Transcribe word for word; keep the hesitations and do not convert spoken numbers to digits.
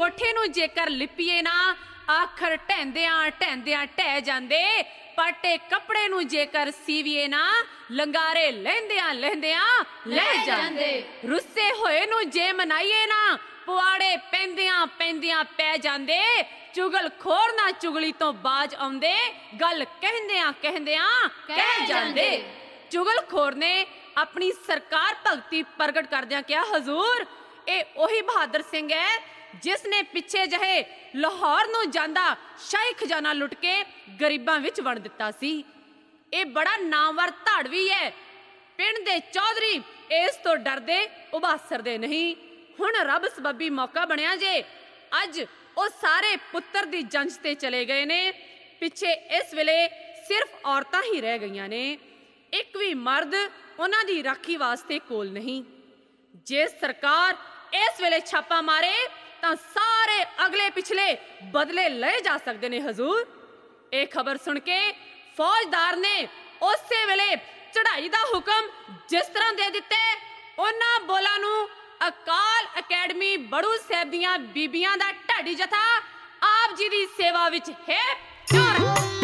ਕੋਠੇ ਨੂੰ ਜੇਕਰ ਲਿਪੀਏ ਨਾ ਆਖਰ ਢਹਿੰਦਿਆਂ ਢਹਿੰਦਿਆਂ ਢਹਿ ਜਾਂਦੇ। ਪਾਟੇ ਕੱਪੜੇ ਨੂੰ ਜੇਕਰ ਸੀਵੀਏ ਨਾ ਲੰਗਾਰੇ ਲਹਿੰਦਿਆਂ ਲਹਿੰਦਿਆਂ ਲਹਿ ਜਾਂਦੇ। ਰੁੱਸੇ ਹੋਏ ਨੂੰ ਜੇ ਮਨਾਈਏ ਨਾ ਪੁਆੜੇ ਪੈਂਦਿਆਂ ਪੈਂਦਿਆਂ ਪੈ ਜਾਂਦੇ। ਚੁਗਲ ਖੋਰ ਨਾ ਚੁਗਲੀ ਤੋਂ ਬਾਜ ਆਉਂਦੇ ਗੱਲ ਕਹਿੰਦਿਆਂ ਕਹਿੰਦਿਆਂ ਕਹਿ ਜਾਂਦੇ। ਚੁਗਲ ਖੋਰ ਨੇ ਆਪਣੀ ਸਰਕਾਰ ਭਗਤੀ ਪ੍ਰਗਟ ਕਰਦਿਆਂ ਕਿਹਾ, ਹਜ਼ੂਰ ਇਹ ਉਹੀ ਬਹਾਦਰ ਸਿੰਘ ਹੈ ਜਿਸ ਨੇ ਪਿੱਛੇ ਜਿਹੇ ਲਾਹੌਰ ਨੂੰ ਜਾਂਦਾ ਸ਼ਾਹੀ ਖਜ਼ਾਨਾ ਲੁੱਟ ਕੇ ਗਰੀਬਾਂ ਵਿੱਚ ਵੰਡ ਦਿੱਤਾ ਸੀ। ਇਹ ਬੜਾ ਨਾਮਵਰ ਧਾੜਵੀ ਹੈ। ਪਿੰਡ ਦੇ ਚੌਧਰੀ ਇਸ ਤੋਂ ਡਰਦੇ ਉਬਾਸਰਦੇ ਨਹੀਂ। ਹੁਣ ਰੱਬ ਸਬੱਬੀ ਮੌਕਾ ਬਣਿਆ ਜੇ। ਅੱਜ ਉਹ ਸਾਰੇ ਪੁੱਤਰ ਦੀ ਜੰਜ ਤੇ ਚਲੇ ਗਏ ਨੇ। ਪਿੱਛੇ ਇਸ ਵੇਲੇ ਸਿਰਫ ਔਰਤਾਂ ਹੀ ਰਹਿ ਗਈਆਂ ਨੇ। ਇੱਕ ਵੀ ਮਰਦ ਉਹਨਾਂ ਦੀ ਰਾਖੀ ਵਾਸਤੇ ਕੋਲ ਨਹੀਂ। ਜੇ ਸਰਕਾਰ ਇਸ ਵੇਲੇ ਛਾਪਾ ਮਾਰੇ ਤਾਂ ਸਾਰੇ ਅਗਲੇ ਪਿਛਲੇ ਬਦਲੇ ਲਏ ਜਾ ਸਕਦੇ ਨੇ ਹਜ਼ੂਰ। ਇਹ ਖਬਰ ਸੁਣ ਕੇ ਫੌਜਦਾਰ ਨੇ ਉਸੇ ਵੇਲੇ ਚੜ੍ਹਾਈ ਦਾ ਹੁਕਮ ਜਿਸ ਤਰ੍ਹਾਂ ਦੇ ਦਿੱਤੇ, ਉਹਨਾਂ ਬੋਲਾਂ ਨੂੰ ਅਕਾਲ ਅਕੈਡਮੀ ਬੜੂ ਸਾਹਿਬ ਦੀਆਂ ਬੀਬੀਆਂ ਦਾ ਢਾਡੀ ਜਥਾ ਆਪ ਜੀ ਦੀ ਸੇਵਾ ਵਿੱਚ ਹੈ।